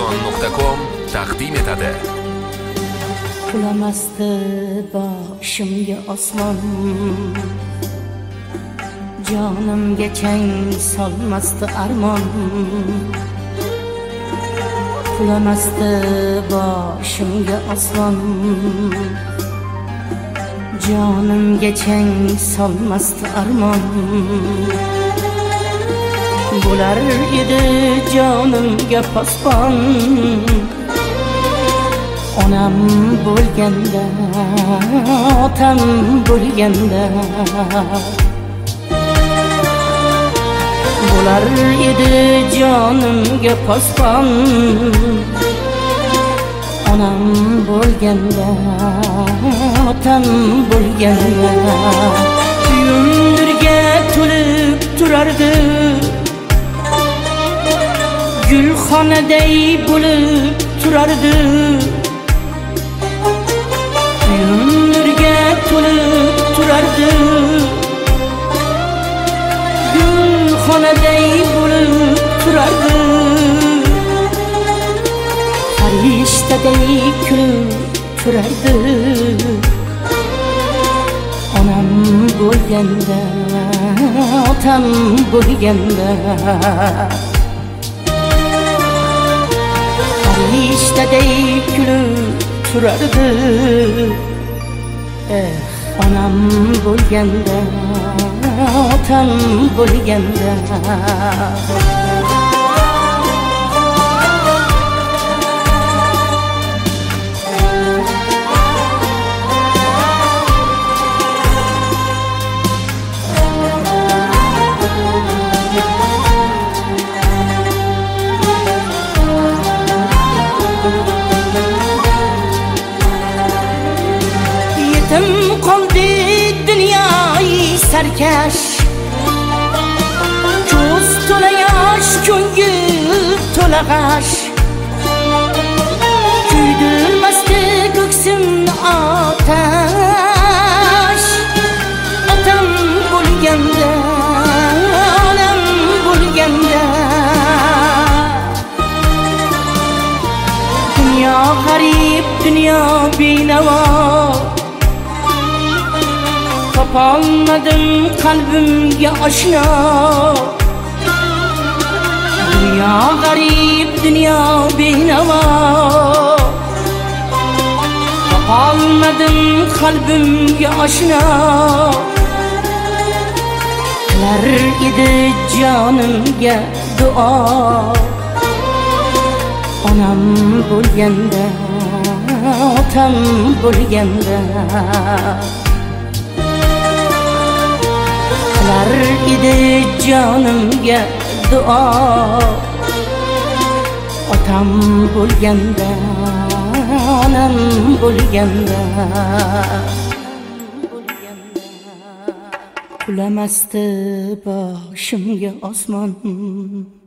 Arzon.com taqdim etadi. Qulamasdi boshimga osmon, jonimga chang solmasdi armon. Qulamasdi boshimga osmon, jonimga chang solmasdi armon. Bo'lar edi jonimga posbon, onam bo'lganda, otam bo'lganda. Bo'lar edi jonimga posbon, onam bo'lganda, otam bo'lganda. Uyimdirga to'lib turardi, gulxonaday bo'lib turardi. Uyimdirga to'lib turardi, gulxonaday bo'lib turardi. Farishtaday kulib turardi, onam bo'lganda, otam bo'lganda. Farishtaday kulib turardi, onam bo'lganda, otam bo'lganda. Yetim qoldi dunyoyi sarkash, ko'z to'la yosh, ko'ngil to'la g'ash. Kuydirmasdi ko'ksimni otash, otam bo'lganda, onam bo'lganda. Dunyo g'arib, dunyo benavo, topolmadim qalbimga oshno. Dunyo g'arib, dunyo benavo, topolmadim qalbimga oshno. Qilar edi jonimga duo, onam bo'lganda, otam bo'lganda. Qilar edi jonimga duo, otam bo'lganda, onam bo'lganda. Qulamasdi boshimga osmon,